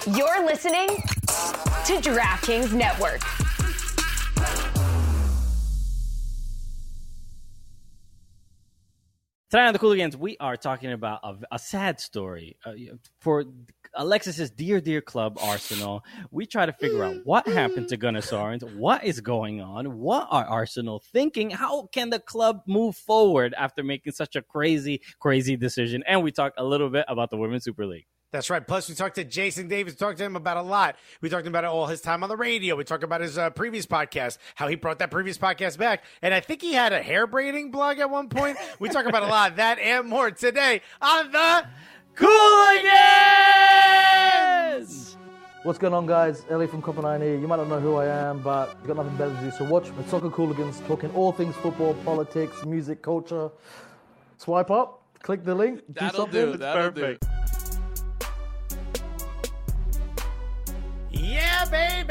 You're listening to DraftKings Network. Tonight on the Cooligans, we are talking about a sad story for Alexis's dear club, Arsenal. We try to figure out what happened to Gunnar Sorens, what is going on, what are Arsenal thinking, how can the club move forward after making such a crazy decision, and we talk a little bit about the Women's Super League. That's right. Plus, we talked to Jason Davis. We talked to him about a lot. We talked about all his time on the radio. We talked about his previous podcast, how he brought that previous podcast back. And I think he had a hair braiding blog at one point. We talk about a lot of that and more today on the Cooligans! What's going on, guys? Ellie from Copenhagen here. You might not know who I am, but you've got nothing better to do. So watch the Soccer Cooligans, talking all things football, politics, music, culture. Swipe up, click the link, That'll do. That'll perfect. Yeah, baby!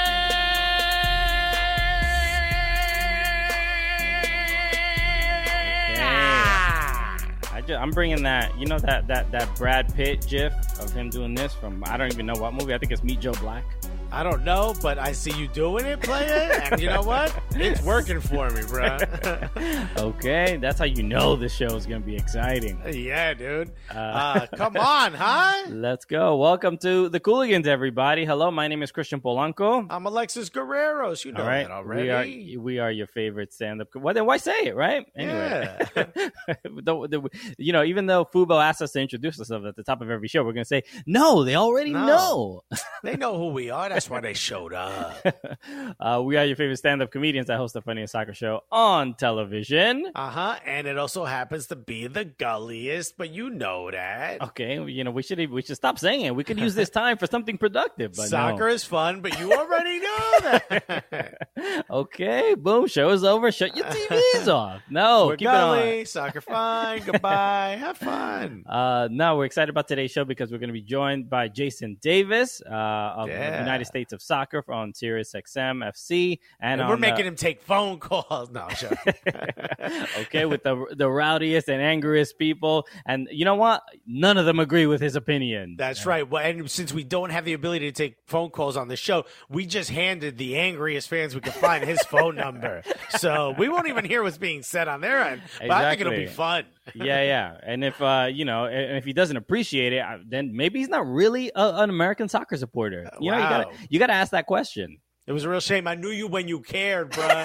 I'm bringing that, you know, that Brad Pitt gif of him doing this from, I don't even know what movie. I think it's Meet Joe Black. I don't know, but I see you doing it, play it, and you know what? It's working for me, bro. Okay, that's how you know this show is going to be exciting. Yeah, dude. Come on, huh? Let's go. Welcome to the Cooligans, everybody. Hello, my name is Christian Polanco. I'm Alexis Guerreros. You know that already. We are your favorite stand-up. Well, then why say it, right? Anyway. Yeah. You know, even though Fubo asked us to introduce ourselves at the top of every show, we're going to say, no, they already know. They know who we are. That's why they showed up. We are your favorite stand-up comedians that host the funniest soccer show on television. And it also happens to be the gulliest, but you know that. Okay, you know, we should stop saying it. We could use this time for something productive. But soccer is fun, but you already know that. Okay, boom, show is over. Shut your TVs off. No, we're keep gully, it on. soccer fine, goodbye, have fun. No, we're excited about today's show because we're going to be joined by Jason Davis of the United States of Soccer on Sirius XM FC, and we're making him take phone calls. No, I'm joking. Okay, with the rowdiest and angriest people, and you know what? None of them agree with his opinion. That's right. Well, and since we don't have the ability to take phone calls on the show, we just handed the angriest fans we could find his phone number, so we won't even hear what's being said on their end. But exactly. I think it'll be fun. Yeah. And if you know, and if he doesn't appreciate it, then maybe he's not really an American soccer supporter. You know, you got to ask that question. It was a real shame. I knew you when you cared, bruh.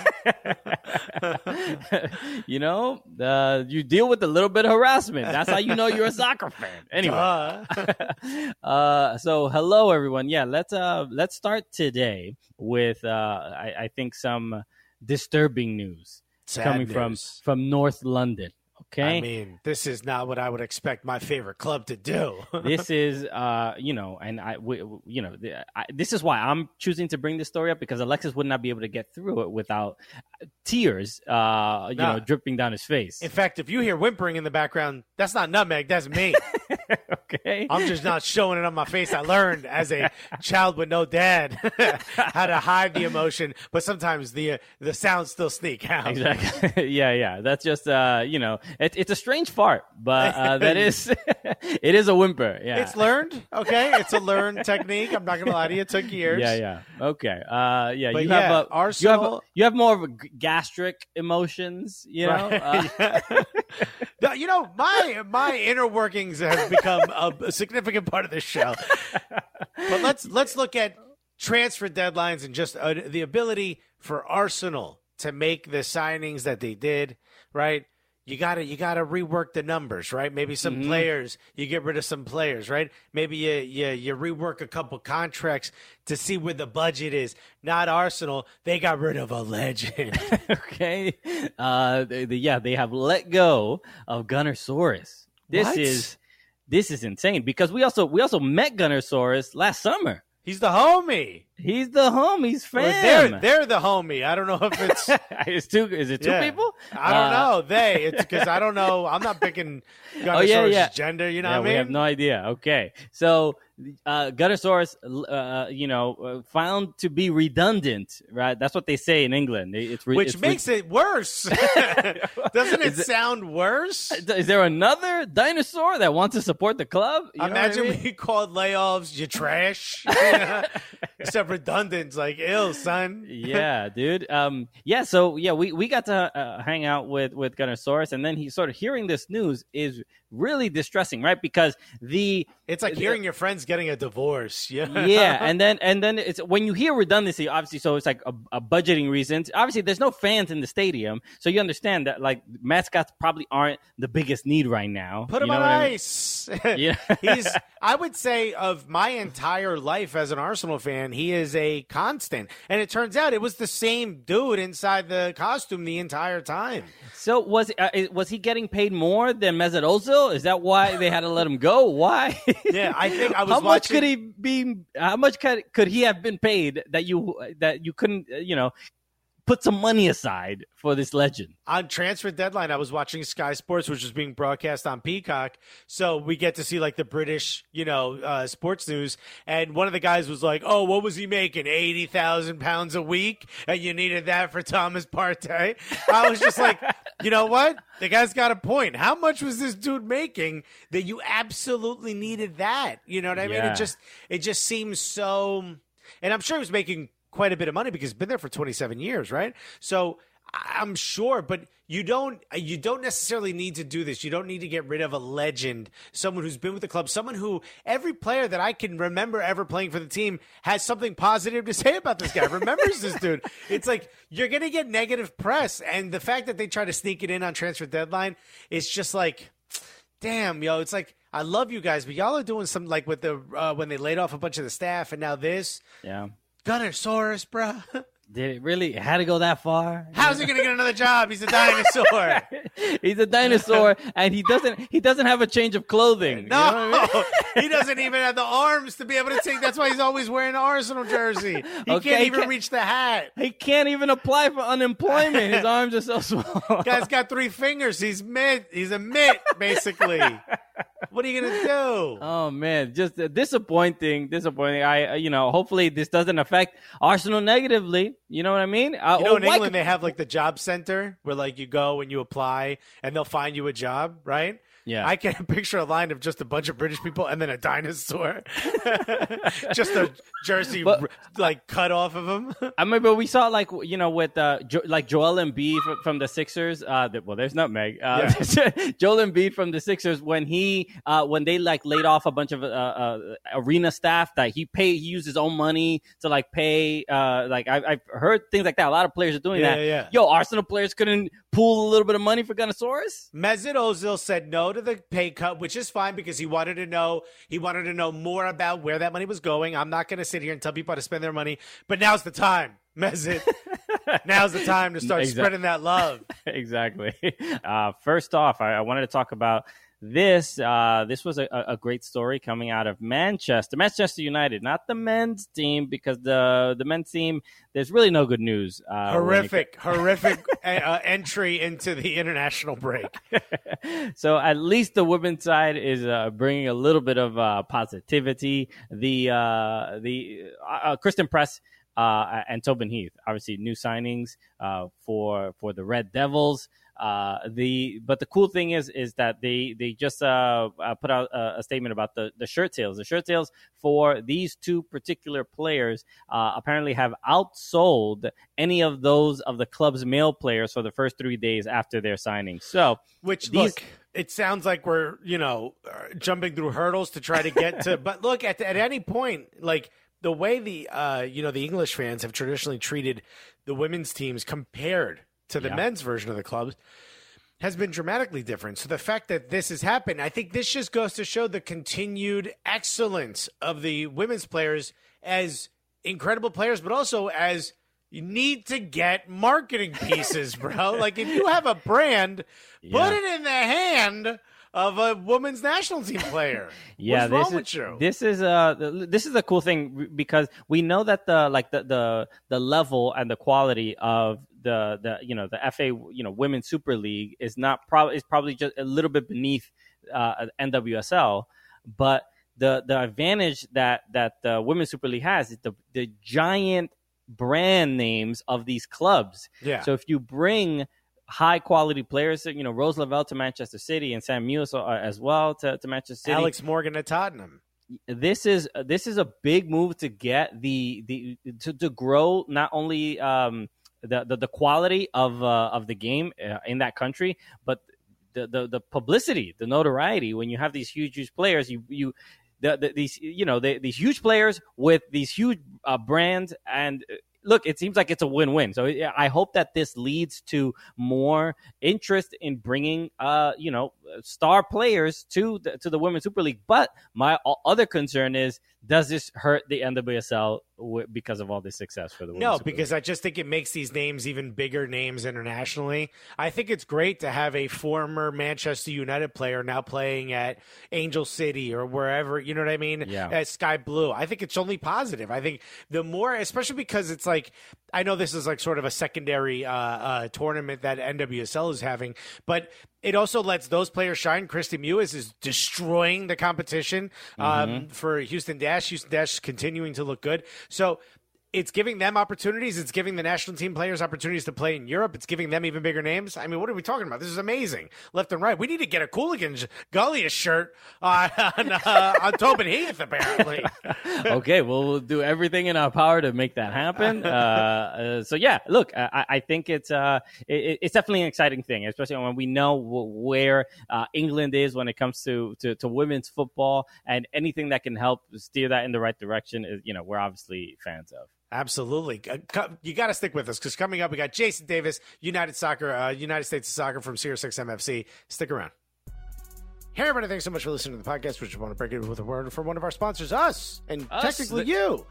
You know, you deal with a little bit of harassment. That's how you know you're a soccer fan. Anyway, so hello everyone. Yeah, let's start today with I think some disturbing news coming from North London. Okay. I mean, this is not what I would expect my favorite club to do. This is, you know, and this is why I'm choosing to bring this story up, because Alexis would not be able to get through it without tears, you know, dripping down his face. In fact, if you hear whimpering in the background, that's not nutmeg, that's me. Okay. I'm just not showing it on my face. I learned as a child with no dad how to hide the emotion, but sometimes the sounds still sneak out. Exactly. Yeah. That's just, you know, it's a strange fart, but it is a whimper. Yeah. It's learned. Okay. It's a learned technique. I'm not going to lie to you. It took years. Yeah. Okay. Yeah. But you have Arsenal. You have more of gastric emotions, you know? Right. You know, my inner workings have become a significant part of this show. But let's look at transfer deadlines and just the ability for Arsenal to make the signings that they did, right? You gotta rework the numbers, right? Maybe some players, you get rid of some players, right? Maybe you rework a couple contracts to see where the budget is. Not Arsenal. They got rid of a legend. Okay. They have let go of Gunnar Soros. This is insane, because we also met Gunnar Soros last summer. He's the homie. He's the homies, Well, fam. they're the homie. I don't know if it's Is it two yeah. people? I don't know. It's because I don't know. I'm not picking Gunnersaurus' gender. You know what I mean? We have no idea. Okay, so Gunnersaurus, found to be redundant, right? That's what they say in England. Which makes it worse. Doesn't it sound worse? Is there another dinosaur that wants to support the club? You know Imagine what I mean? we called layoffs you trash. Except redundant's like ill, son. Yeah, dude. We got to hang out with Gunnersaurus, and then he sort of hearing this news is really distressing, right? Because it's like hearing your friends getting a divorce. Yeah. Yeah, and then it's when you hear redundancy, obviously, so it's like a budgeting reasons. Obviously, there's no fans in the stadium, so you understand that like mascots probably aren't the biggest need right now. Put him on ice. Yeah. I would say of my entire life as an Arsenal fan, he is a constant. And it turns out it was the same dude inside the costume the entire time. So was he getting paid more than Mesut Ozil? Is that why they had to let him go? Why? Yeah, I think I was How much watching... could he be? How much could he have been paid that you couldn't put some money aside for this legend? On transfer deadline, I was watching Sky Sports, which was being broadcast on Peacock. So we get to see like the British, sports news. And one of the guys was like, "Oh, what was he making? 80,000 pounds a week, and you needed that for Thomas Partey." I was just like, you know what? The guy's got a point. How much was this dude making that you absolutely needed that? You know what I mean? Yeah. It just seems so. And I'm sure he was making quite a bit of money because he's been there for 27 years, right? So I'm sure, but you don't necessarily need to do this. You don't need to get rid of a legend, someone who's been with the club, someone who every player that I can remember ever playing for the team has something positive to say about this guy, remembers this dude. It's like you're going to get negative press. And the fact that they try to sneak it in on transfer deadline, it's just like, damn, it's like, I love you guys, but y'all are doing some like with the when they laid off a bunch of the staff and now this. Yeah. Gunnersaurus, bro. Did it really? It had to go that far? How's he gonna get another job? He's a dinosaur. He's a dinosaur, and he doesn't have a change of clothing. No, you know what I mean? He doesn't even have the arms to be able to take. That's why he's always wearing an Arsenal jersey. He can't even reach the hat. He can't even apply for unemployment. His arms are so small. Guy's got 3 fingers. He's a mitt, basically. What are you gonna do? Oh man, just disappointing. Hopefully this doesn't affect Arsenal negatively. You know what I mean? In England they have like the job center where like you go and you apply and they'll find you a job, right? Yeah. I can picture a line of just a bunch of British people and then a dinosaur. Just a jersey like cut off of him. I remember we saw with Joel Embiid from the Sixers. There's Nutmeg. Joel Embiid from the Sixers when they like laid off a bunch of arena staff that he used his own money to like pay. I've heard things like that. A lot of players are doing that. Yeah. Yo, Arsenal players couldn't pool a little bit of money for Gunnersaurus? Mesut Ozil said no to the pay cut, which is fine because he wanted to know more about where that money was going. I'm not going to sit here and tell people how to spend their money, but now's the time, Mesut. Now's the time to start spreading that love. Exactly. First off, I wanted to talk about this. This was a great story coming out of Manchester United, not the men's team, because the men's team, there's really no good news. Horrific entry into the international break. So at least the women's side is bringing a little bit of positivity. The Kristen Press and Tobin Heath, obviously new signings for the Red Devils. But the cool thing is that they just put out a statement about the shirt sales. The shirt sales for these two particular players apparently have outsold any of those of the club's male players for the first 3 days after their signing. So, look, it sounds like we're jumping through hurdles to try to get to. But look, at any point, like the way the English fans have traditionally treated the women's teams compared to the men's version of the clubs has been dramatically different. So the fact that this has happened, I think this just goes to show the continued excellence of the women's players as incredible players, but also as you need to get marketing pieces, bro. Like if you have a brand, put it in the hand of a women's national team player. Yeah, What's wrong with you? this is a cool thing because we know that the level and the quality of the FA Women's Super League is probably just a little bit beneath NWSL, but the advantage that the Women's Super League has is the giant brand names of these clubs. Yeah. So if you bring high quality players, Rose Lavelle to Manchester City and Sam Mewis as well to Manchester City. Alex Morgan at Tottenham. This is a big move to get to grow not only the quality of the game in that country, but the publicity, the notoriety. When you have these huge players, these huge players with these huge brands, and look, it seems like it's a win-win. So I hope that this leads to more interest in bringing star players to the Women's Super League. But my other concern is, does this hurt the NWSL because of all this success for the Women's No, Super because League? I just think it makes these names even bigger names internationally. I think it's great to have a former Manchester United player now playing at Angel City or wherever, you know what I mean? Yeah. At Sky Blue. I think it's only positive. I think the more, especially because it's like, I know this is like sort of a secondary tournament that NWSL is having, but it also lets those players shine. Christy Mewis is destroying the competition for Houston Dash. Houston Dash is continuing to look good. So it's giving them opportunities. It's giving the national team players opportunities to play in Europe. It's giving them even bigger names. I mean, what are we talking about? This is amazing. Left and right. We need to get a Cooligans Gulliest shirt on Tobin Heath, apparently. Okay, well, we'll do everything in our power to make that happen. So yeah, look, I think it's definitely an exciting thing, especially when we know where England is when it comes to women's football, and anything that can help steer that in the right direction is, we're obviously fans of. Absolutely. You got to stick with us, because coming up, we got Jason Davis, United States of Soccer from Sirius XM FC. Stick around. Hey, everybody, thanks so much for listening to the podcast. We just want to break it with a word from one of our sponsors, us, and technically you.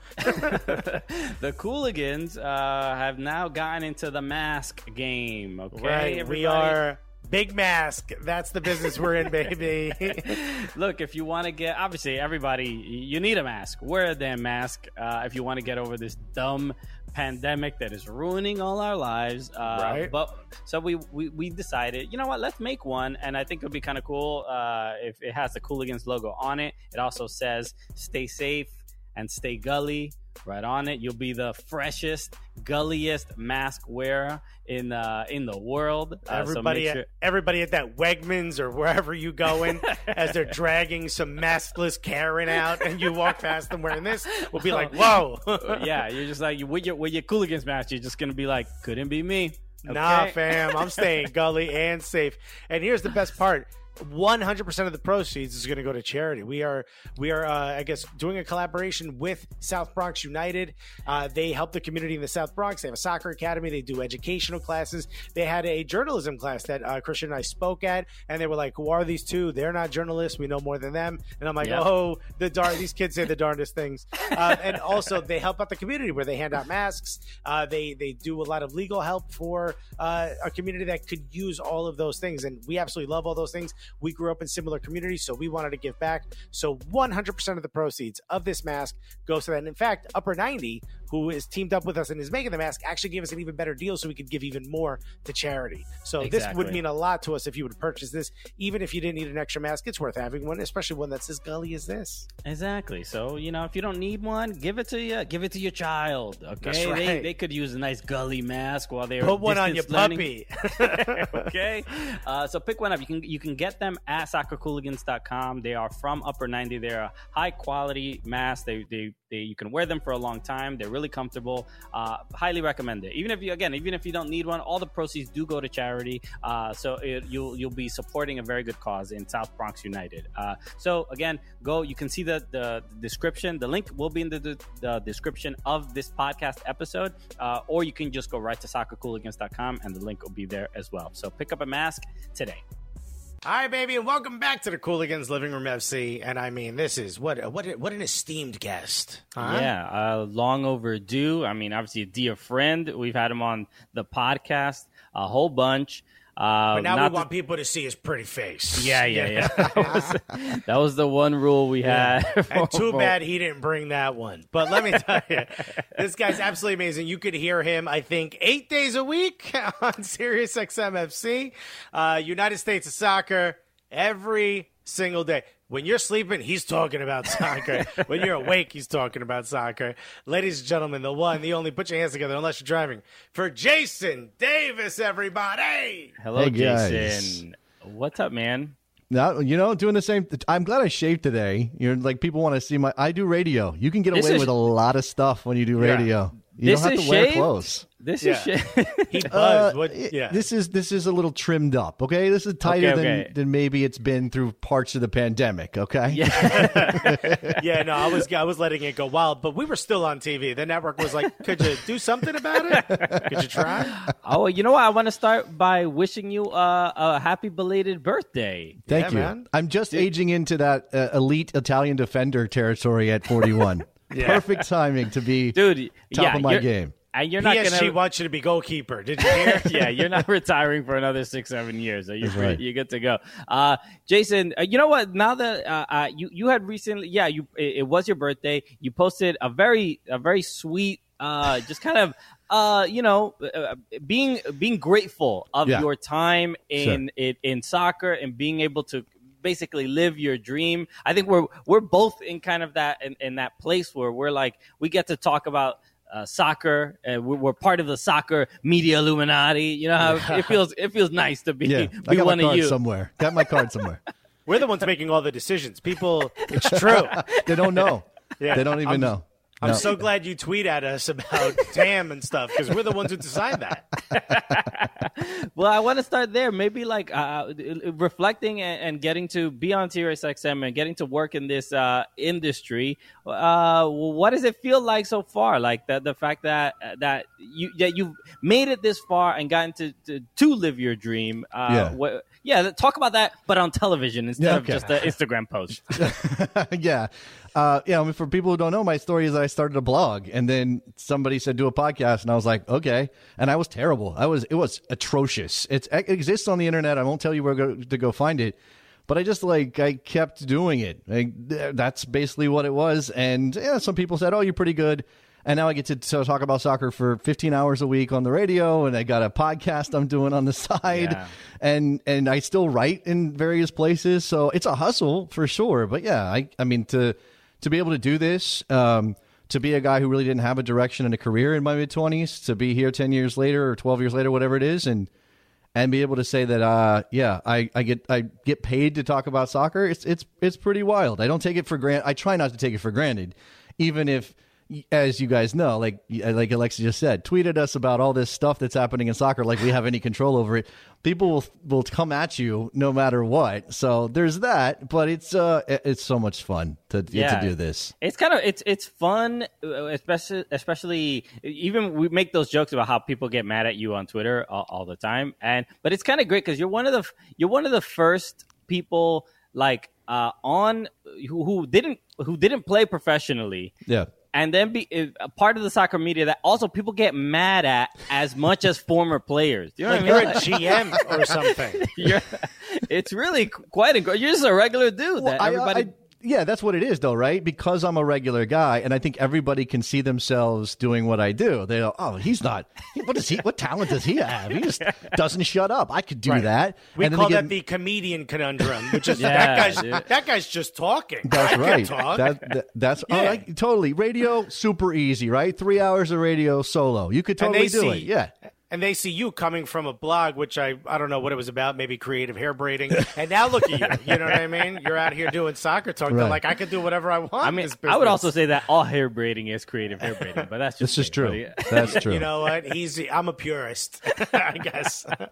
The Cooligans have now gotten into the mask game. Okay, right, everybody? We are Big Mask. That's the business we're in, baby. Look, if you want to get, obviously, everybody, you need a mask. Wear a damn mask if you want to get over this dumb pandemic that is ruining all our lives. Right. But so we decided, you know what, let's make one. And I think it would be kind of cool if it has the Cooligans logo on it. It also says "Stay safe and stay gully" right on it. You'll be the freshest, gulliest mask wearer in the world. Everybody at that Wegmans or wherever you going, as they're dragging some maskless Karen out, and you walk past them wearing this, will be like, whoa. Yeah, you're just like, with your Cooligans mask, you're just gonna be like, couldn't be me. Okay? Nah, fam, I'm staying gully and safe. And here's the best part. 100% of the proceeds is going to go to charity. We are I guess, doing a collaboration with South Bronx United. They help the community in the South Bronx. They have a soccer academy. They do educational classes. They had a journalism class that Christian and I spoke at, and they were like, "Who are these two? They're not journalists. We know more than them." And I'm like, Yep. "Oh, these kids say the darndest things." And also, they help out the community where they hand out masks. They do a lot of legal help for a community that could use all of those things, and we absolutely love all those things. We grew up in similar communities, so we wanted to give back. So 100% of the proceeds of this mask goes to that. And in fact, Upper 90, who is teamed up with us and is making the mask, actually gave us an even better deal so we could give even more to charity. So This would mean a lot to us if you would purchase this. Even if you didn't need an extra mask, it's worth having one, especially one that's as gully as this. Exactly. So, if you don't need one, give it to your child. Okay. That's right. They could use a nice gully mask while they're Put one on your learning. puppy. Okay. So pick one up. You can get them at soccercooligans.com. They are from Upper 90. They're a high quality mask. You can wear them for a long time. They're really comfortable. Highly recommend it. Even if you don't need one, all the proceeds do go to charity. So you'll be supporting a very good cause in South Bronx United. So again, go. You can see the description. The link will be in the description of this podcast episode, or you can just go right to soccercooligans.com and the link will be there as well. So pick up a mask today. All right, baby, and welcome back to the Cooligans Living Room FC. And I mean, this is what an esteemed guest. Huh? Yeah, long overdue. I mean, obviously a dear friend. We've had him on the podcast a whole bunch. But now we not want people to see his pretty face. Yeah. That was the one rule we had. And too bad he didn't bring that one. But let me tell you, this guy's absolutely amazing. You could hear him, I think, 8 days a week on Sirius XM FC, United States of Soccer, every single day. When you're sleeping, he's talking about soccer. When you're awake, he's talking about soccer. Ladies and gentlemen, the one, the only, put your hands together unless you're driving, for Jason Davis, everybody. Hello, Hey, guys. Jason. What's up, man? Now, doing the same. I'm glad I shaved today. You're like, people want to see I do radio. You can get This away is- with a lot of stuff when you do radio. You This don't have is to wear shaved? clothes. This Yeah. is shit. He buzzed. Yeah. This is a little trimmed up. Okay, this is tighter Okay. than maybe it's been through parts of the pandemic. Okay, Yeah, no, I was letting it go wild, but we were still on TV. The network was like, could you do something about it? Could you try? Oh, you know what? I want to start by wishing you a happy belated birthday. Thank Yeah, you. man. I'm just aging into that elite Italian defender territory at 41. Perfect timing to be Dude, top of my you're- game. And you're not PSG going to... wants you to be goalkeeper. Did you hear? Yeah, you're not retiring for another 6-7 years. So you're That's right. you're good to go. Jason, you know what? Now that you had recently, it was your birthday. You posted a very sweet, just kind of being grateful of Yeah. your time in soccer and being able to basically live your dream. I think we're both in kind of that in that place where we're like, we get to talk about soccer, and we're part of the soccer media Illuminati. You know how it feels nice to be, Yeah, I be got one my of card you. somewhere. Got my card somewhere. We're the ones making all the decisions. People, it's true. They don't know. Yeah. They don't even know. I'm No. so glad you tweet at us about TAM and stuff because we're the ones who decide that. Well, I want to start there. Maybe like reflecting and getting to be on Sirius XM and getting to work in this industry. What does it feel like so far? Like the fact that you've made it this far and gotten to live your dream. Talk about that, but on television instead of just an Instagram post. Yeah. I mean, for people who don't know, my story is that I started a blog and then somebody said do a podcast and I was like, okay. And I was terrible. It was atrocious. It exists on the internet. I won't tell you where to go find it, but I kept doing it. That's basically what it was. And some people said, oh, you're pretty good. And now I get to talk about soccer for 15 hours a week on the radio, and I got a podcast I'm doing on the side, and I still write in various places. So it's a hustle for sure. But yeah, I mean to be able to do this, to be a guy who really didn't have a direction and a career in my mid-20s, to be here 10 years later or 12 years later, whatever it is, and be able to say that I get paid to talk about soccer. It's pretty wild. I don't take it for granted. I try not to take it for granted, even if, as you guys know, like Alexa just said, tweeted us about all this stuff that's happening in soccer like we have any control over it. People will come at you no matter what. So there's that, but it's so much fun to do this. It's kind of it's fun, especially even we make those jokes about how people get mad at you on Twitter all the time, but it's kind of great because you're one of the first people like on who didn't play professionally. Yeah. And then be a part of the soccer media that also people get mad at as much as former players. Do you know what I mean? You're a GM or something. It's really quite incredible. You're just a regular dude that everybody. Yeah, that's what it is, though, right? Because I'm a regular guy, and I think everybody can see themselves doing what I do. They go, "Oh, he's not. What talent does he have? He just doesn't shut up. I could do that." We and then call they that get- the comedian conundrum, which is Yeah, that guy's just talking. That's I right. Can talk. That's Yeah. all right. Totally. Radio, super easy, right? 3 hours of radio solo. You could totally do it. Yeah. And they see you coming from a blog, which I don't know what it was about, maybe creative hair braiding. And now look at you. You know what I mean? You're out here doing soccer talk. They're Right. like, I could do whatever I want. I in mean, this I would business. also say that all hair braiding is creative hair braiding, but that's just This is me, true. buddy. That's true. You know what? I'm a purist, I guess. Do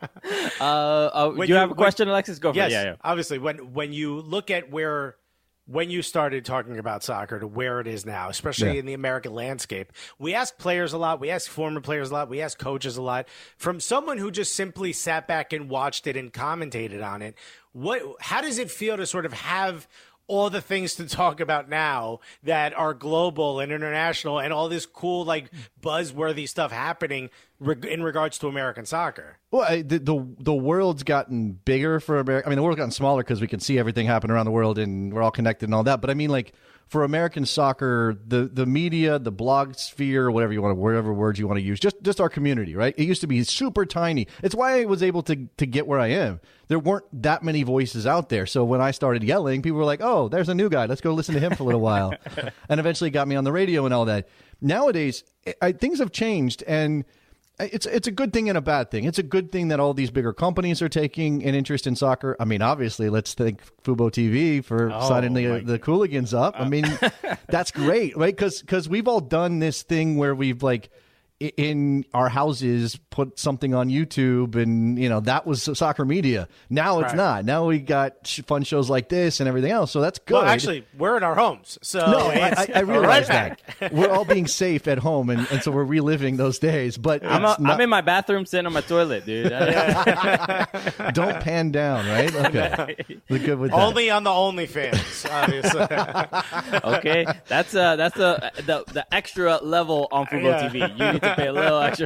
you have a question, Alexis? Go for Yes, it. Yeah. obviously. When you look at when you started talking about soccer to where it is now, especially Yeah. in the American landscape, we ask players a lot, we ask former players a lot, we ask coaches a lot. From someone who just simply sat back and watched it and commentated on it, how does it feel to sort of have all the things to talk about now that are global and international and all this cool, like, buzzworthy stuff happening in regards to American soccer. Well, the world's gotten bigger for America. I mean, the world's gotten smaller because we can see everything happen around the world and we're all connected and all that. But I mean, like, for American soccer, the media, the blog sphere, whatever words you want to use, just our community, right? It used to be super tiny. It's why I was able to get where I am. There weren't that many voices out there. So when I started yelling, people were like, oh, there's a new guy. Let's go listen to him for a little while. And eventually got me on the radio and all that. Nowadays, things have changed, and it's a good thing and a bad thing. It's a good thing that all these bigger companies are taking an interest in soccer. I mean, obviously, let's thank Fubo TV for signing the Cooligans up. I mean, that's great, right? Because we've all done this thing where we've, like, in our houses put something on YouTube, and that was soccer media. Now it's not. Now we got fun shows like this and everything else, so that's good. Well, actually, we're in our homes, so no, I realize that we're all being safe at home, and so we're reliving those days. But I'm in my bathroom sitting on my toilet, dude. Don't pan down, right? Okay, we're good with that. Only on the OnlyFans, obviously. Okay, that's the extra level on Fubo TV. You need to pay a little extra.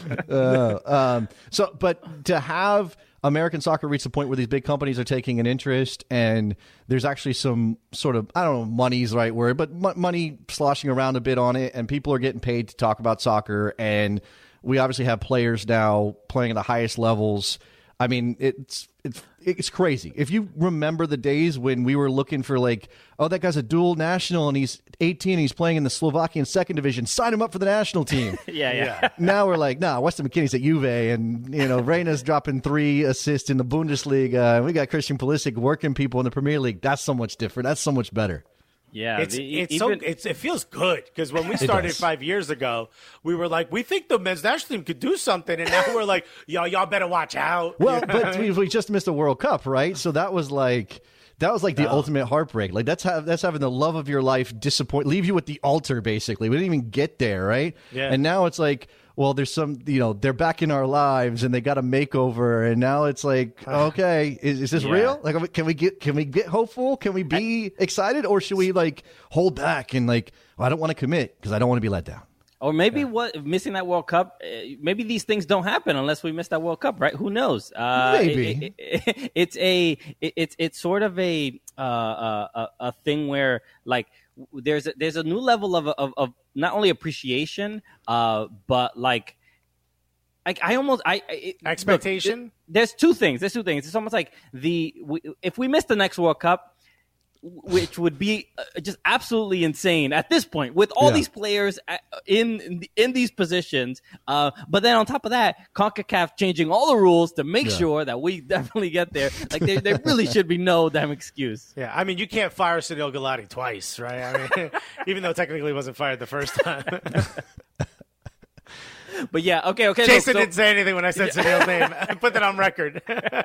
But to have American soccer reach the point where these big companies are taking an interest, and there's actually some sort of, I don't know, money's the right word, but money sloshing around a bit on it, and people are getting paid to talk about soccer, and we obviously have players now playing at the highest levels. I mean, it's crazy. If you remember the days when we were looking for, like, oh, that guy's a dual national and he's 18 and he's playing in the Slovakian second division, sign him up for the national team. Yeah. Now we're like, nah, Weston McKennie's at Juve, and Reyna's dropping 3 assists in the Bundesliga, and we got Christian Pulisic working people in the Premier League. That's so much different. That's so much better. Yeah, it feels good, because when we started 5 years ago, we were like, we think the men's national team could do something, and now we're like, y'all better watch out. Well, but we just missed a World Cup, right? So that was like the ultimate heartbreak. Like that's having the love of your life leave you at the altar, basically. We didn't even get there, right? Yeah. And now it's like, well, there's some, they're back in our lives and they got a makeover, and now it's like, okay, is this real? Like, can we get hopeful? Can we be excited, or should we, like, hold back and, like, I don't want to commit because I don't want to be let down? Or maybe missing that World Cup, maybe these things don't happen unless we miss that World Cup, right? Who knows? Maybe it's sort of a thing where, like, there's a new level of not only appreciation, but like expectation. Look, there's two things. It's almost like if we miss the next World Cup, which would be just absolutely insane at this point with all these players in these positions. But then on top of that, CONCACAF changing all the rules to make sure that we definitely get there. Like, there really should be no damn excuse. Yeah, I mean, you can't fire Sunil Gulati twice, right? I mean, even though technically he wasn't fired the first time. But yeah, okay. Jason didn't say anything when I said Sunil's name. I put that on record.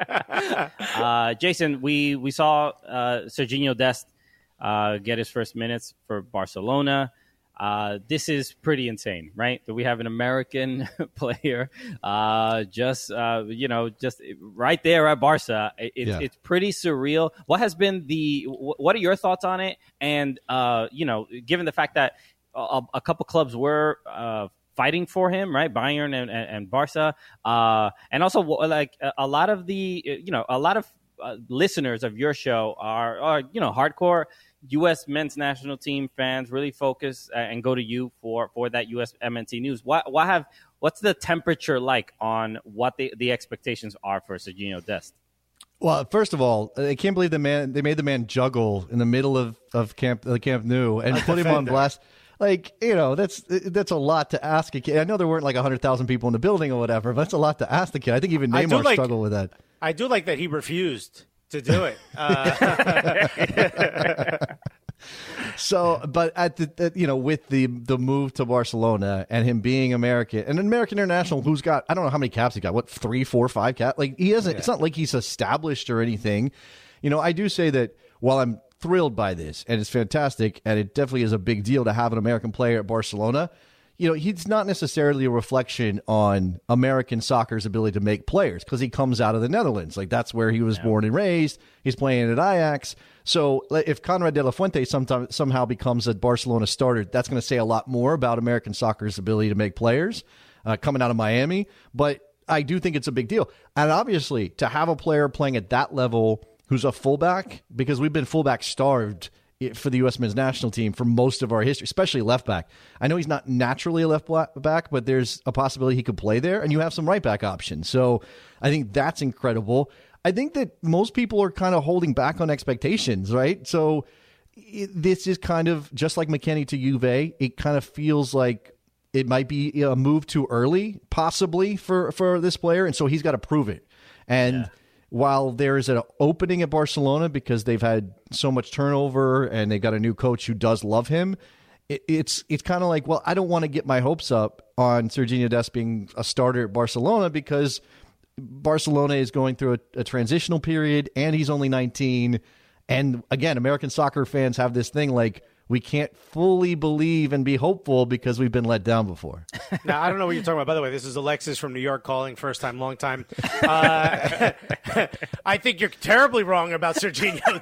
Jason, we saw Serginho Dest get his first minutes for Barcelona. This is pretty insane, right? That we have an American player just right there at Barca. It's pretty surreal. What are your thoughts on it? And given the fact that a couple clubs were fighting for him, right? Bayern and Barca, and also like a lot of listeners of your show are hardcore U.S. men's national team fans. Really focus and go to you for that U.S. MNT news. What's the temperature like on what the expectations are for Serginho Dest? Well, first of all, I can't believe they made the man juggle in the middle of Camp Nou and put him on blast. Like, that's a lot to ask a kid. I know there weren't like 100,000 people in the building or whatever, but that's a lot to ask the kid. I think even Neymar struggled with that. I do like that he refused to do it. So, but with the move to Barcelona and him being American, and an American international who's got, I don't know how many caps he got, what, 3, 4, 5 caps? Like, he hasn't. It's not like he's established or anything. I do say that while I'm thrilled by this and it's fantastic and it definitely is a big deal to have an American player at Barcelona, he's not necessarily a reflection on American soccer's ability to make players because he comes out of the Netherlands. Like, that's where he was born and raised. He's playing at Ajax. So if Conrad de la Fuente somehow becomes a Barcelona starter, that's going to say a lot more about American soccer's ability to make players coming out of Miami. But I do think it's a big deal. And obviously, to have a player playing at that level who's a fullback, because we've been fullback starved for the U.S. men's national team for most of our history, especially left back. I know he's not naturally a left back, but there's a possibility he could play there, and you have some right back options. So I think that's incredible. I think that most people are kind of holding back on expectations, right? So this is kind of just like McKennie to Juve. It kind of feels like it might be a move too early, possibly, for this player, and so he's got to prove it. And while there is an opening at Barcelona because they've had so much turnover and they've got a new coach who does love him, it's kind of like, well, I don't want to get my hopes up on Sergiño Dest being a starter at Barcelona because Barcelona is going through a transitional period and he's only 19. And again, American soccer fans have this thing like, we can't fully believe and be hopeful because we've been let down before. Now, I don't know what you're talking about. By the way, this is Alexis from New York calling. First time, long time. I think you're terribly wrong about Sergiño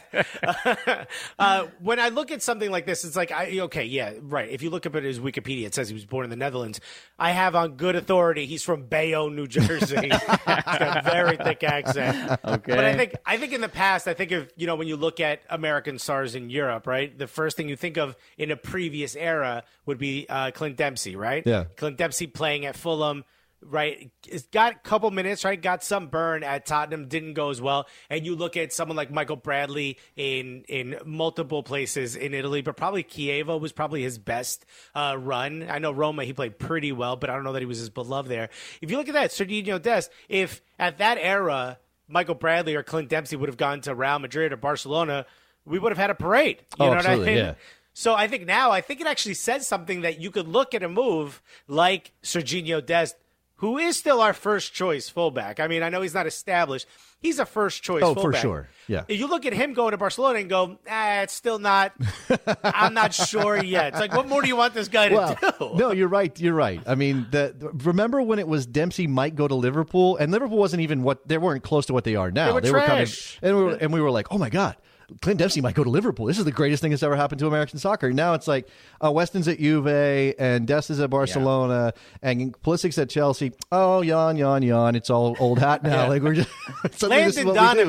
Dest. When I look at something like this, it's like, right. If you look up at his Wikipedia, it says he was born in the Netherlands. I have on good authority he's from Bayonne, New Jersey. He's got a very thick accent. Okay. But I think in the past, when you look at American stars in Europe, right, the first thing you think of in a previous era would be Clint Dempsey, right? Yeah. Clint Dempsey playing at Fulham, right? It's got a couple minutes, right? Got some burn at Tottenham, didn't go as well. And you look at someone like Michael Bradley in multiple places in Italy, but probably Chievo was probably his best run. I know Roma, he played pretty well, but I don't know that he was as beloved there. If you look at that, Sergiño Dest, if at that era, Michael Bradley or Clint Dempsey would have gone to Real Madrid or Barcelona, we would have had a parade. You know what I mean? Yeah. So I think it actually says something that you could look at a move like Sergiño Dest, who is still our first choice fullback. I mean, I know he's not established. He's a first choice fullback. Oh, for sure. Yeah. You look at him going to Barcelona and go, it's still not, I'm not sure yet. It's like, what more do you want this guy to do? No, you're right. You're right. I mean, remember when it was Dempsey might go to Liverpool, and Liverpool wasn't even they weren't close to what they are now. They were trash. And we were like, oh my God, Clint Dempsey might go to Liverpool. This is the greatest thing that's ever happened to American soccer. Now it's like Weston's at Juve and Dest is at Barcelona and Pulisic's at Chelsea. Oh, yawn. It's all old hat now. Like we're just Landon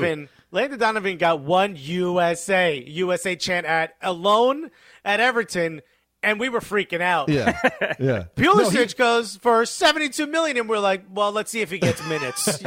Donovan got one USA chant alone at Everton, and we were freaking out. Yeah. Pulisic goes for 72 million, and we're like, well, let's see if he gets minutes.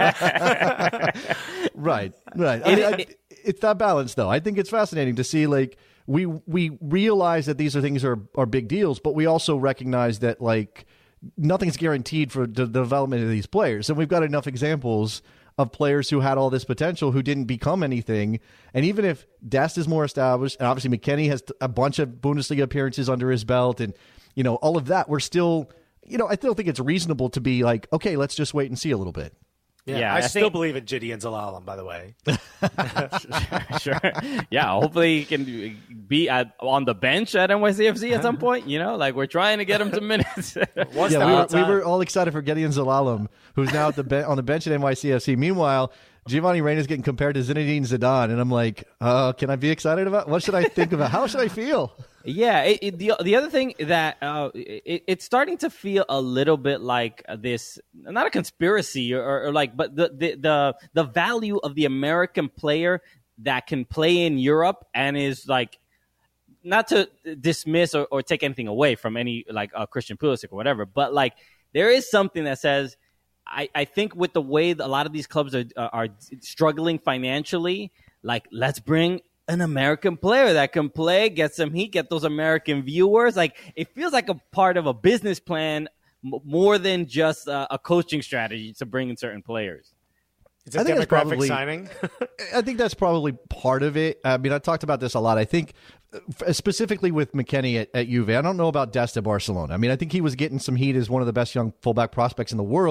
Right. It's that balance, though. I think it's fascinating to see, like, we realize that these things are big deals, but we also recognize that, like, nothing's guaranteed for the development of these players. And we've got enough examples of players who had all this potential who didn't become anything. And even if Dest is more established, and obviously McKennie has a bunch of Bundesliga appearances under his belt, and, all of that, we're still, I still think it's reasonable to be like, okay, let's just wait and see a little bit. Yeah, I still believe in Gideon Zelalem, by the way. Sure. Yeah, hopefully he can be on the bench at NYCFC at some point. Like we're trying to get him to minutes. We were all excited for Gideon Zelalem, who's now on the bench at NYCFC. Meanwhile, Giovanni Reyna's getting compared to Zinedine Zidane, and I'm like, can I be excited about? What should I think about? How should I feel? Yeah, the other thing that it's starting to feel a little bit like this, not a conspiracy or like, but the value of the American player that can play in Europe and is like, not to dismiss or take anything away from any like Christian Pulisic or whatever, but like there is something that says, I think with the way a lot of these clubs are struggling financially, like let's bring an American player that can play, get some heat, get those American viewers. Like it feels like a part of a business plan more than just a coaching strategy to bring in certain players. It's a demographic signing. I think that's probably part of it. I mean, I talked about this a lot. I think specifically with McKennie at Juve, I don't know about Dest at Barcelona. I mean, I think he was getting some heat as one of the best young fullback prospects in the world.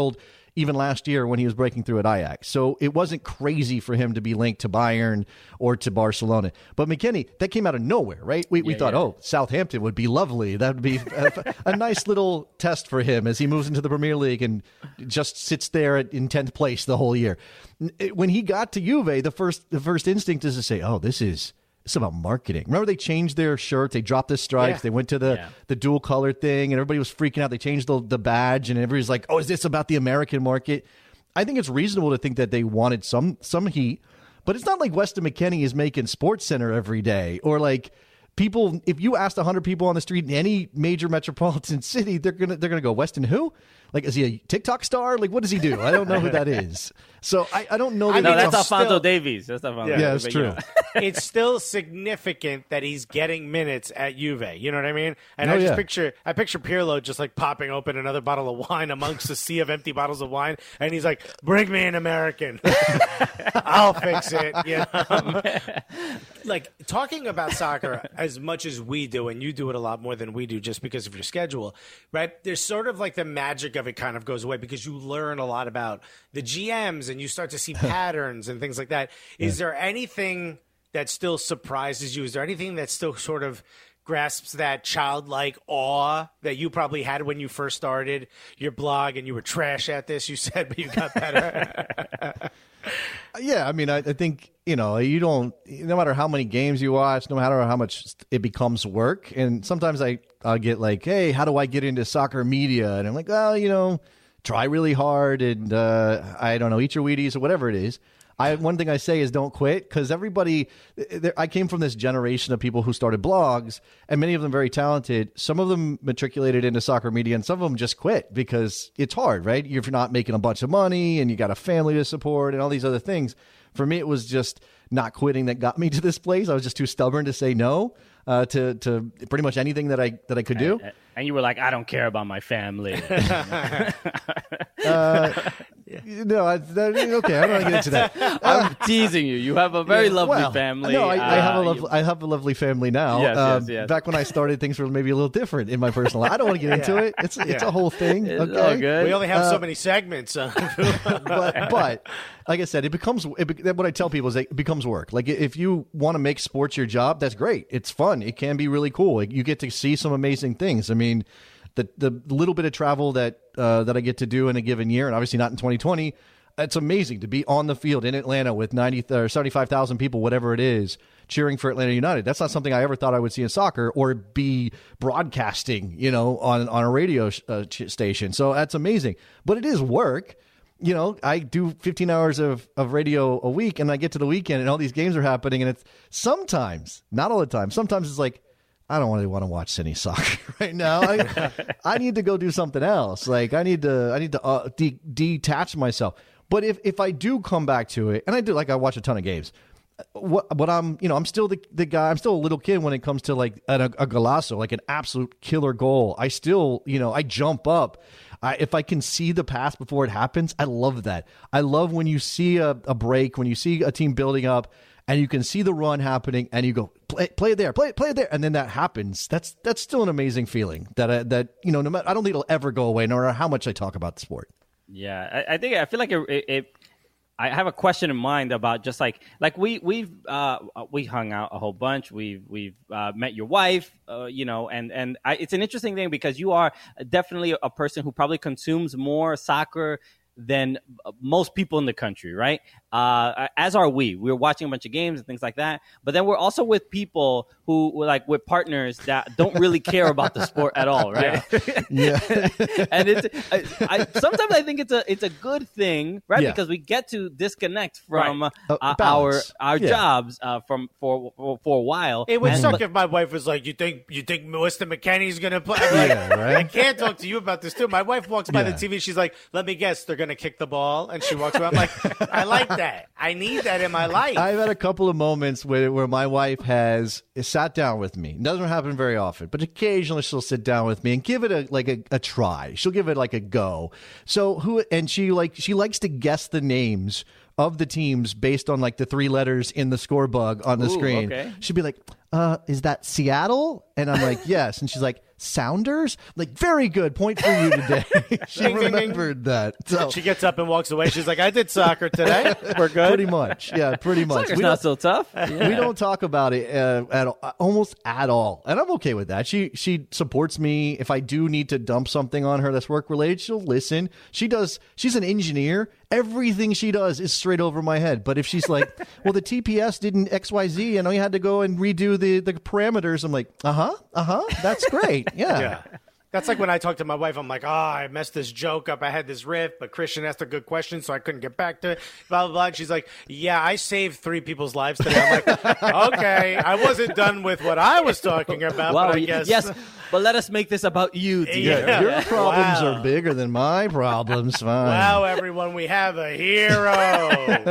even last year when he was breaking through at Ajax. So it wasn't crazy for him to be linked to Bayern or to Barcelona. But McKennie, that came out of nowhere, right? We thought, oh, Southampton would be lovely. That would be a nice little test for him as he moves into the Premier League and just sits there in 10th place the whole year. When he got to Juve, the first instinct is to say, oh, it's about marketing. Remember, they changed their shirt. They dropped the stripes. Yeah. They went to the dual color thing, and everybody was freaking out. They changed the badge, and everybody's like, oh, is this about the American market? I think it's reasonable to think that they wanted some heat, but it's not like Weston McKennie is making SportsCenter every day, or like people. If you asked 100 people on the street in any major metropolitan city, they're gonna go, Weston who? Like, is he a TikTok star? Like, what does he do? I don't know who that is. So I don't know. No, that's it's Alfonso still- Davies. That's Alfonso. Yeah, that's true. It's still significant that he's getting minutes at Juve. You know what I mean? And Oh, I just yeah. picture Pirlo just like popping open another bottle of wine amongst a sea of empty bottles of wine, and he's like, "Bring me an American. I'll fix it." You know? Like, talking about soccer as much as we do, and you do it a lot more than we do just because of your schedule, right? There's sort of like the magic of it kind of goes away because you learn a lot about the GMs and you start to see patterns and things like that. Is there anything that still surprises you? Is there anything that still sort of grasps that childlike awe that you probably had when you first started your blog and you were trash at this, you said, but you got better? Yeah, I mean, I think, you don't, no matter how many games you watch, no matter how much it becomes work. And sometimes I'll get like, hey, how do I get into soccer media? And I'm like, well, try really hard and, I don't know, eat your Wheaties or whatever it is. One thing I say is don't quit, because everybody, I came from this generation of people who started blogs, and many of them very talented. Some of them matriculated into soccer media, and some of them just quit because it's hard, right? You're not making a bunch of money, and you got a family to support, and all these other things. For me, it was just not quitting that got me to this place. I was just too stubborn to say no to pretty much anything that I could do. And you were like, I don't care about my family. No, okay, I don't want to get into that. I'm teasing you. You have a very lovely family. No, I have a lovely family now. Yes. Back when I started, things were maybe a little different in my personal life. I don't want to get into it. It's a whole thing. It's Okay, all good. We only have so many segments. but like I said, what I tell people is it becomes work. Like, if you want to make sports your job, that's great. It's fun. It can be really cool. Like, you get to see some amazing things. I mean, the little bit of travel that I get to do in a given year, and obviously not in 2020, it's amazing to be on the field in Atlanta with 90 or 75,000 people, whatever it is, cheering for Atlanta United. That's not something I ever thought I would see in soccer or be broadcasting, on a radio station. So that's amazing. But it is work. I do 15 hours of radio a week, and I get to the weekend and all these games are happening, and it's sometimes, not all the time, sometimes it's like, I don't really want to watch any soccer right now. I need to go do something else. Like, I need to detach myself. But if I do come back to it, and I do, like, I watch a ton of games. What I'm still the guy. I'm still a little kid when it comes to like a golazo, like an absolute killer goal. I still, I jump up. If I can see the pass before it happens, I love that. I love when you see a break, when you see a team building up, and you can see the run happening, and you go, play it there, play it there, and then that happens. That's still an amazing feeling. That no matter, I don't think it'll ever go away, no matter how much I talk about the sport. Yeah, I feel like it I have a question in mind about just like we hung out a whole bunch. We've met your wife, and it's an interesting thing because you are definitely a person who probably consumes more soccer than most people in the country, right? As are we. We're watching a bunch of games and things like that. But then we're also with people who, like, with partners that don't really care about the sport at all, right? Yeah. And sometimes I think it's a good thing, right? Yeah. Because we get to disconnect from our balance. jobs for a while. It would suck if my wife was like, "You think Weston McKennie's gonna play?" I'm like, Yeah, right? I can't talk to you about this too. My wife walks by the Yeah. TV. She's like, "Let me guess, they're gonna kick the ball," and she walks away. I'm like, I like that. I need that in my life. I've had a couple of moments where my wife has sat down with me. It doesn't happen very often, but occasionally she'll sit down with me and give it a try. She'll give it like a go. So she likes to guess the names of the teams based on like the three letters in the score bug on the screen. Okay. She'd be like, is that Seattle? And I'm like, yes. And she's like, Sounders? Like, very good point for you today. She Ding, ding, ding. remembered that. So She gets up and walks away. She's like, I did soccer today. We're good. pretty much. Yeah, pretty much. Soccer's not so tough. We don't talk about it almost at all, and I'm okay with that. She supports me. If I do need to dump something on her that's work related, she'll listen. She's an engineer. Everything she does is straight over my head. But if she's like, well, the TPS didn't XYZ, and I had to go and redo the parameters, I'm like, that's great. Yeah. That's like when I talk to my wife, I'm like, I messed this joke up. I had this riff, but Christian asked a good question, so I couldn't get back to it. Blah, blah, blah. And she's like, yeah, I saved 3 people's lives today. I'm like, okay, I wasn't done with what I was talking about, Well, but I guess. yes, but let us make this about you, dear. Yeah. Your problems Wow. are bigger than my problems. Fine. Wow, everyone, we have a hero.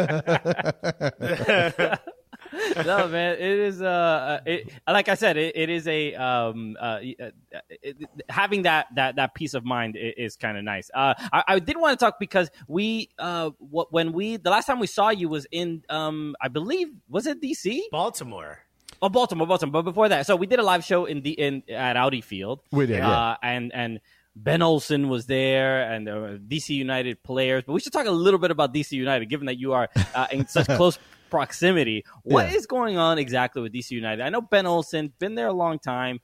No, man, it is. Like I said, it is a having that peace of mind is kind of nice. I did want to talk because the last time we saw you was in I believe, was it DC? Baltimore. Oh, Baltimore. But before that, so we did a live show at Audi Field. We did, yeah. And Ben Olsen was there, and there were DC United players. But we should talk a little bit about DC United, given that you are in such close proximity. What is going on exactly with DC United? I know Ben Olsen been there a long time.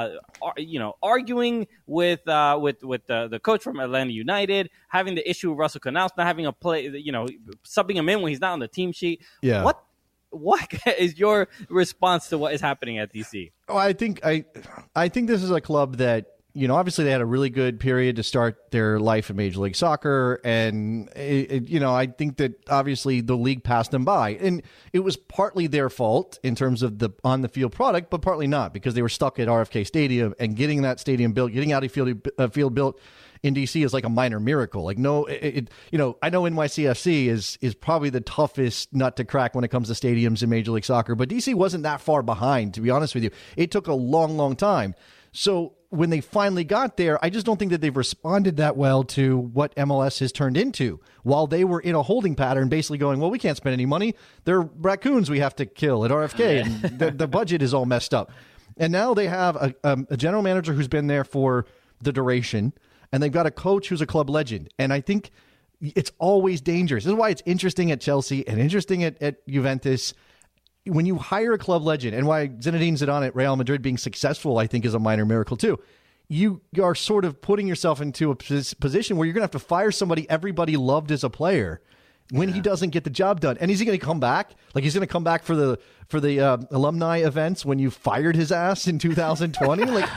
Arguing with the coach from Atlanta United, having the issue with Russell Canals not having a play, subbing him in when he's not on the team sheet. Yeah. What is your response to what is happening at DC? Oh, I think this is a club that, obviously they had a really good period to start their life in Major League Soccer, and I think that obviously the league passed them by, and it was partly their fault in terms of the on the field product, but partly not, because they were stuck at RFK Stadium, and getting that stadium built, getting Audi Field built in DC is like a minor miracle. Like, no, I know NYCFC is probably the toughest nut to crack when it comes to stadiums in Major League Soccer, but DC wasn't that far behind, to be honest with you. It took a long, long time. So when they finally got there, I just don't think that they've responded that well to what MLS has turned into. While they were in a holding pattern, basically going, well, we can't spend any money. They're raccoons we have to kill at RFK, and the budget is all messed up. And now they have a general manager who's been there for the duration, and they've got a coach who's a club legend. And I think it's always dangerous. This is why it's interesting at Chelsea and interesting at Juventus. When you hire a club legend, and why Zinedine Zidane at Real Madrid being successful, I think, is a minor miracle too. You are sort of putting yourself into a position where you're going to have to fire somebody everybody loved as a player when he doesn't get the job done. And is he going to come back? Like, he's going to come back for the alumni events when you fired his ass in 2020? Like,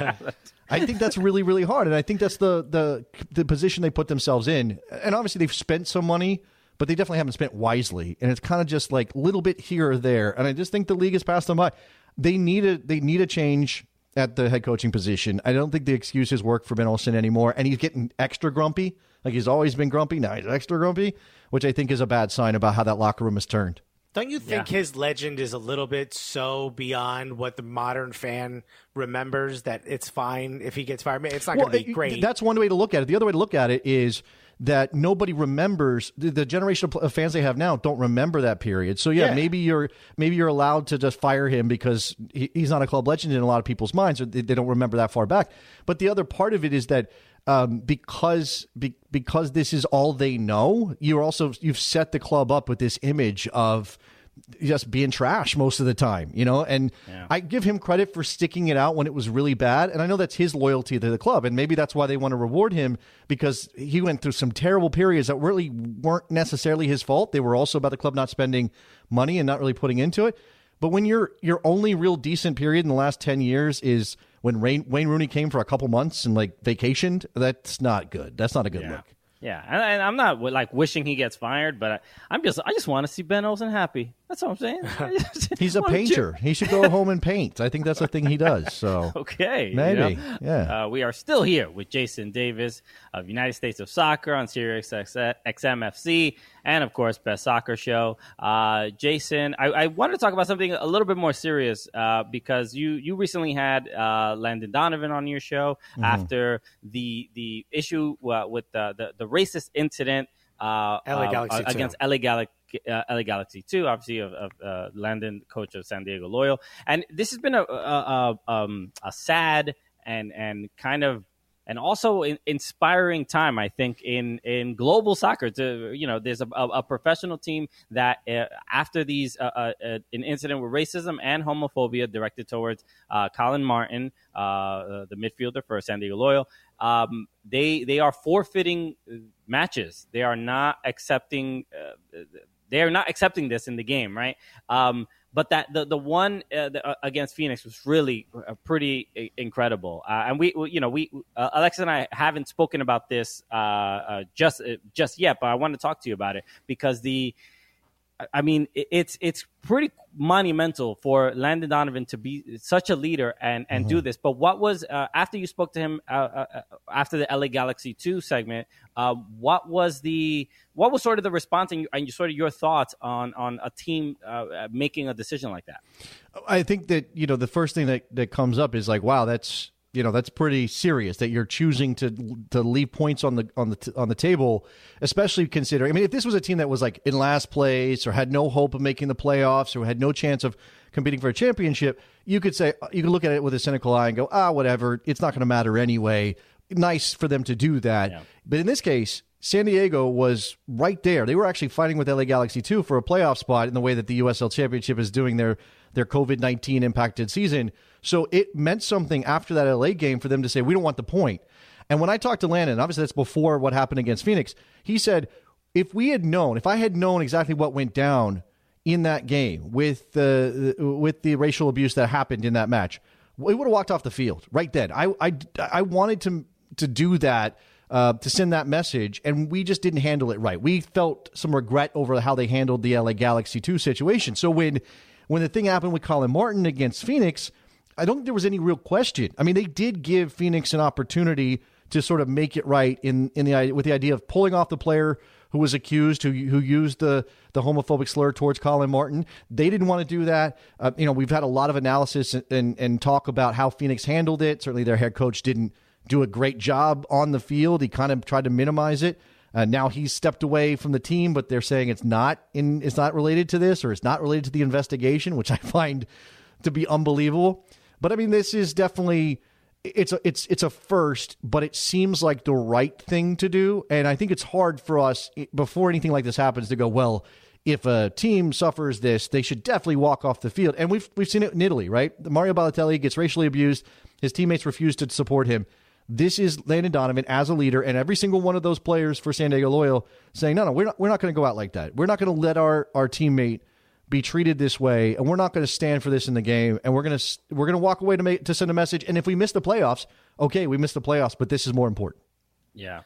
I think that's really, really hard. And I think that's the position they put themselves in. And obviously they've spent some money, but they definitely haven't spent wisely. And it's kind of just like a little bit here or there. And I just think the league has passed them by. They need a change at the head coaching position. I don't think the excuses work for Ben Olsen anymore. And he's getting extra grumpy. Like, he's always been grumpy. Now he's extra grumpy, which I think is a bad sign about how that locker room has turned. Don't you think his legend is a little bit so beyond what the modern fan remembers that it's fine if he gets fired? It's not going to be great. That's one way to look at it. The other way to look at it is that nobody remembers, the generation of fans they have now don't remember that period. So maybe you're allowed to just fire him because he's not a club legend in a lot of people's minds, or they don't remember that far back. But the other part of it is that because this is all they know, you've set the club up with this image of just being trash most of the time, and I give him credit for sticking it out when it was really bad. And I know that's his loyalty to the club. And maybe that's why they want to reward him, because he went through some terrible periods that really weren't necessarily his fault. They were also about the club not spending money and not really putting into it. But when your only real decent period in the last 10 years is when Wayne Rooney came for a couple months and vacationed, that's not good. That's not a good look. Yeah, and I'm not wishing he gets fired, but I just want to see Ben Olsen happy. That's all I'm saying. He's a painter. He should go home and paint. I think that's the thing he does. So okay, maybe. We are still here with Jason Davis of United States of Soccer on Sirius XMFC, and of course Best Soccer Show. Jason, I wanted to talk about something a little bit more serious because you recently had Landon Donovan on your show after the issue with the racist incident against LA Galaxy 2, obviously of Landon, coach of San Diego Loyal. And this has been a sad and kind of, and also inspiring time, I think, in global soccer. There's a professional team that after these an incident with racism and homophobia directed towards Colin Martin, the midfielder for San Diego Loyal, they are forfeiting matches. They are not accepting. They are not accepting this in the game, right? But that the one against Phoenix was really pretty incredible. And we Alexa and I haven't spoken about this just yet, but I want to talk to you about it because it's pretty monumental for Landon Donovan to be such a leader and do this. But what was after you spoke to him after the LA Galaxy 2 segment? What was sort of the response and sort of your thoughts on a team making a decision like that? I think that the first thing that comes up is like, wow, that's pretty serious that you're choosing to leave points on the table, especially considering. I mean, if this was a team that was like in last place or had no hope of making the playoffs or had no chance of competing for a championship, you could look at it with a cynical eye and go, whatever, it's not going to matter anyway. Nice for them to do that. Yeah. But in this case, San Diego was right there. They were actually fighting with LA Galaxy 2 for a playoff spot in the way that the USL Championship is doing their COVID-19 impacted season. So it meant something after that LA game for them to say, we don't want the point. And when I talked to Landon, obviously that's before what happened against Phoenix, he said, if I had known exactly what went down in that game with the racial abuse that happened in that match, we would have walked off the field right then. I wanted to do that, to send that message, and we just didn't handle it right. We felt some regret over how they handled the LA Galaxy 2 situation. So when the thing happened with Colin Martin against Phoenix, I don't think there was any real question. I mean, they did give Phoenix an opportunity to sort of make it right with the idea of pulling off the player who was accused, who used the homophobic slur towards Colin Martin. They didn't want to do that. We've had a lot of analysis and talk about how Phoenix handled it. Certainly their head coach didn't do a great job on the field. He kind of tried to minimize it. Now he's stepped away from the team, but they're saying it's not related to this, or it's not related to the investigation, which I find to be unbelievable. But I mean, this is definitely it's a first, but it seems like the right thing to do. And I think it's hard for us before anything like this happens to go, well, if a team suffers this, they should definitely walk off the field. And we've seen it in Italy, right? Mario Balotelli gets racially abused. His teammates refuse to support him. This is Landon Donovan as a leader, and every single one of those players for San Diego Loyal saying, no, we're not going to go out like that. We're not going to let our teammate be treated this way, and we're not going to stand for this in the game, and we're going to walk away to send a message. And if we miss the playoffs, okay, we missed the playoffs, but this is more important. Yeah.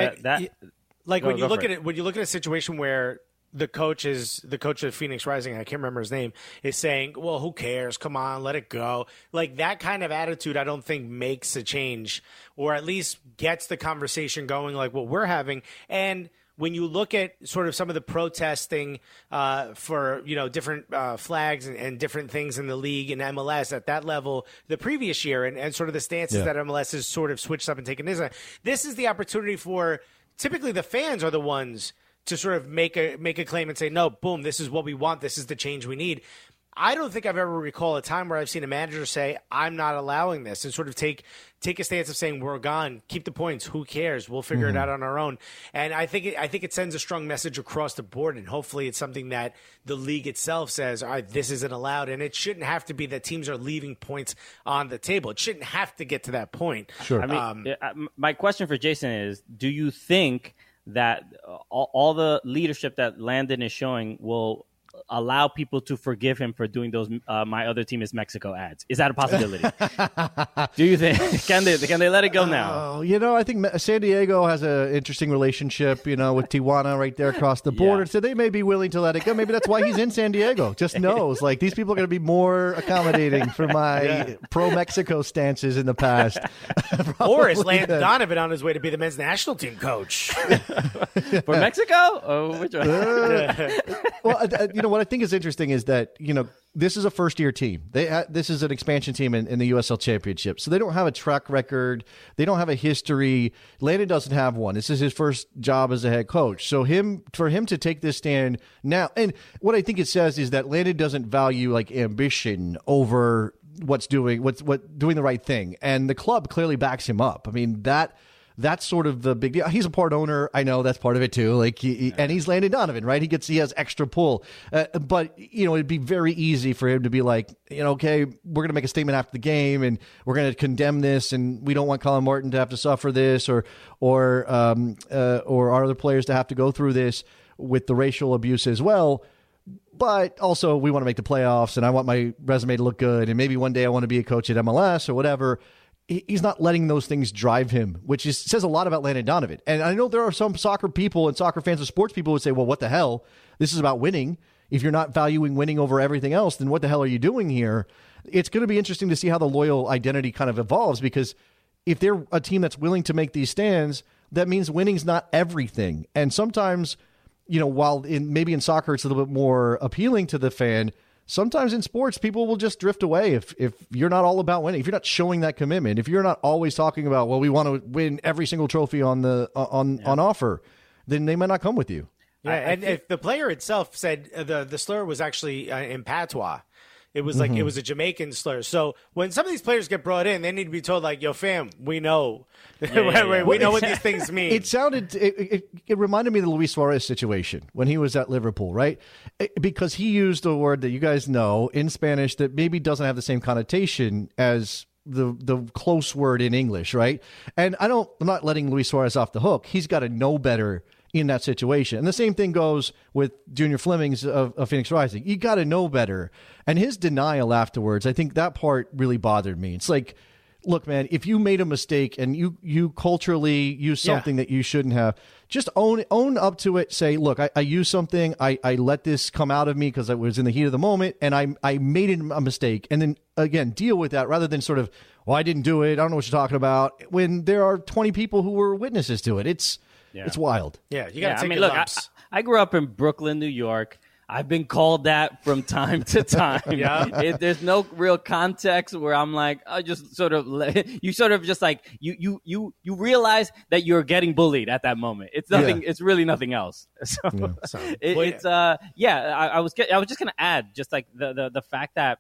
When you look at a situation where the coach of Phoenix Rising, I can't remember his name, is saying, well, who cares? Come on, let it go. Like, that kind of attitude, I don't think makes a change, or at least gets the conversation going like what we're having. And when you look at sort of some of the protesting for, different flags and different things in the league and MLS at that level the previous year, and sort of the stances that MLS has sort of switched up and taken this is the opportunity for, typically the fans are the ones to sort of make a claim and say, no, boom, this is what we want. This is the change we need. I don't think I've ever recalled a time where I've seen a manager say, I'm not allowing this, and sort of take a stance of saying, we're gone, keep the points, who cares? We'll figure it out on our own. And I think it sends a strong message across the board, and hopefully it's something that the league itself says, all right, this isn't allowed. And it shouldn't have to be that teams are leaving points on the table. It shouldn't have to get to that point. Sure. I mean, my question for Jason is, do you think that all the leadership that Landon is showing will allow people to forgive him for doing those my other team is Mexico ads? Is that a possibility? Do you think can they let it go now? I think San Diego has an interesting relationship, with Tijuana right there across the border. So they may be willing to let it go. Maybe that's why he's in San Diego. Just knows, like, these people are going to be more accommodating for my pro-Mexico stances in the past. Or is Landon Donovan on his way to be the men's national team coach for Mexico? Oh, which one? Well, what I think is interesting is that, this is a first-year team. This is an expansion team in the USL Championship. So they don't have a track record. They don't have a history. Landon doesn't have one. This is his first job as a head coach. So for him to take this stand now, and what I think it says is that Landon doesn't value, like, ambition over doing the right thing, and the club clearly backs him up. I mean, that's sort of the big deal. He's a part owner. I know that's part of it too. Like and he's Landon Donovan, right? He has extra pull. But it'd be very easy for him to be like, okay, we're going to make a statement after the game and we're going to condemn this, and we don't want Colin Martin to have to suffer this or our other players to have to go through this with the racial abuse as well. But also, we want to make the playoffs, and I want my resume to look good, and maybe one day I want to be a coach at MLS or whatever. He's not letting those things drive him, which says a lot about Landon Donovan. And I know there are some soccer people and soccer fans and sports people who would say, well, what the hell? This is about winning. If you're not valuing winning over everything else, then what the hell are you doing here? It's going to be interesting to see how the loyal identity kind of evolves, because if they're a team that's willing to make these stands, that means winning's not everything. And sometimes, while maybe in soccer it's a little bit more appealing to the fan, sometimes in sports, people will just drift away if you're not all about winning, if you're not showing that commitment, if you're not always talking about, well, we want to win every single trophy on offer, then they might not come with you. Yeah, and if the player itself said the slur was actually in patois. It was like it was a Jamaican slur. So when some of these players get brought in, they need to be told, like, yo, fam, we know. We know what these things mean. It reminded me of the Luis Suarez situation when he was at Liverpool, right? Because he used a word that you guys know in Spanish that maybe doesn't have the same connotation as the close word in English, right? And I'm not letting Luis Suarez off the hook. He's got to know better in that situation. And the same thing goes with Junior Flemings of Phoenix Rising. You got to know better. And his denial afterwards, I think that part really bothered me. It's like, look, man, if you made a mistake and you culturally use something that you shouldn't have, just own up to it. Say, look, I used something. I let this come out of me because I was in the heat of the moment, and I made it a mistake. And then, again, deal with that rather than sort of, well, I didn't do it. I don't know what you're talking about. When there are 20 people who were witnesses to it, it's wild. Yeah, you got to take your look, lumps. I grew up in Brooklyn, New York. I've been called that from time to time. There's no real context where I'm like, I just sort of you realize that you're getting bullied at that moment. It's nothing. Yeah. It's really nothing else. I was just gonna add just like the fact that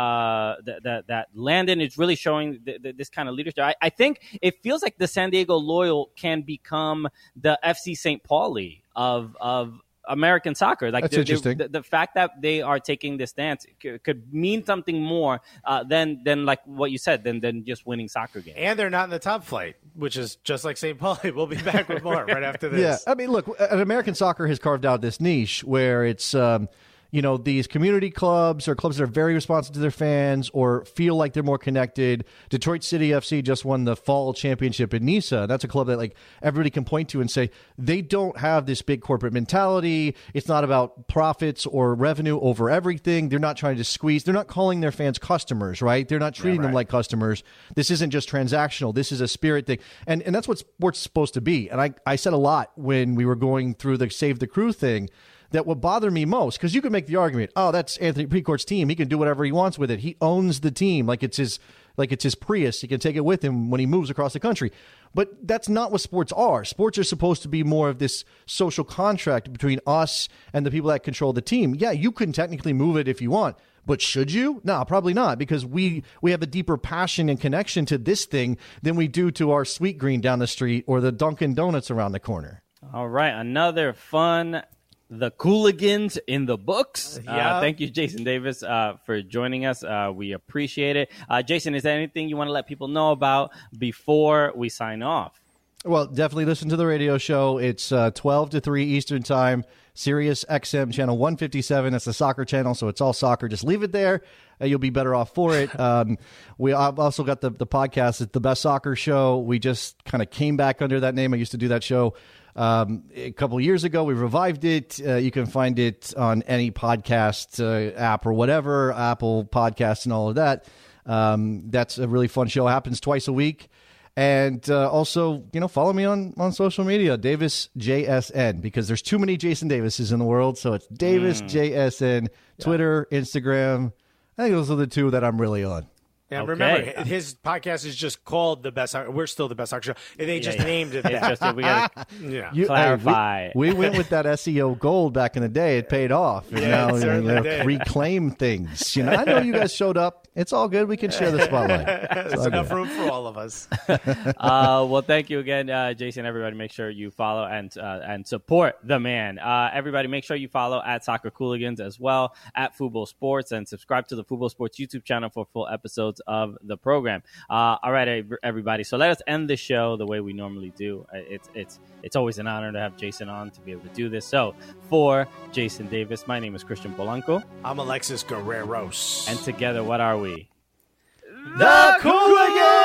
that Landon is really showing this kind of leadership. I think it feels like the San Diego Loyal can become the FC St. Pauli of American soccer. Like that's interesting. The fact that they are taking this stance could mean something more than like what you said, than just winning soccer games. And they're not in the top flight, which is just like St. Pauli. We'll be back with more right after this. Yeah, I mean, look, American soccer has carved out this niche where it's these community clubs or clubs that are very responsive to their fans or feel like they're more connected. Detroit City FC just won the fall championship in Niça. That's a club that like everybody can point to and say they don't have this big corporate mentality. It's not about profits or revenue over everything. They're not trying to squeeze. They're not calling their fans customers, right? They're not treating them like customers. This isn't just transactional. This is a spirit thing. And that's what sports is supposed to be. And I said a lot when we were going through the Save the Crew thing, that what bothered me most, because you could make the argument, oh, that's Anthony Precourt's team. He can do whatever he wants with it. He owns the team like it's his Prius. He can take it with him when he moves across the country. But that's not what sports are. Sports are supposed to be more of this social contract between us and the people that control the team. Yeah, you can technically move it if you want. But should you? No, probably not, because we have a deeper passion and connection to this thing than we do to our Sweet Green down the street or the Dunkin' Donuts around the corner. All right, another fun The Cooligans in the books. Thank you, Jason Davis, for joining us. We appreciate it. Jason, is there anything you want to let people know about before we sign off? Well, definitely listen to the radio show. It's 12 to 3 Eastern time, Sirius XM channel 157. That's the soccer channel, so it's all soccer. Just leave it there. You'll be better off for it. I've also got the podcast. It's The Best Soccer Show. We just kind of came back under that name. I used to do that show a couple of years ago. We revived it. You can find it on any podcast app or whatever, Apple Podcasts and all of that. That's a really fun show. It happens twice a week. And also, follow me on social media, Davis JSN, because there's too many Jason Davises in the world. So it's Davis JSN, Twitter, Instagram. I think those are the two that I'm really on. Yeah, Okay. remember, his podcast is just called The Best Soccer. We're still The Best Soccer Show. They just named it It's that. just we gotta Yeah. clarify. We went with that SEO gold back in the day. It paid off. And Yeah, now it certainly did. reclaim things. I know you guys showed up. It's all good. We can share the spotlight. There's enough room for all of us. Well, thank you again, Jason. Everybody, make sure you follow and support the man. Everybody, make sure you follow at Soccer Cooligans as well, at Fubo Sports, and subscribe to the Fubo Sports YouTube channel for full episodes of the program. All right, everybody. So let us end the show the way we normally do. It's always an honor to have Jason on to be able to do this. So for Jason Davis, my name is Christian Polanco, I'm Alexis Guerreros. and together, what are we? The Cooligans!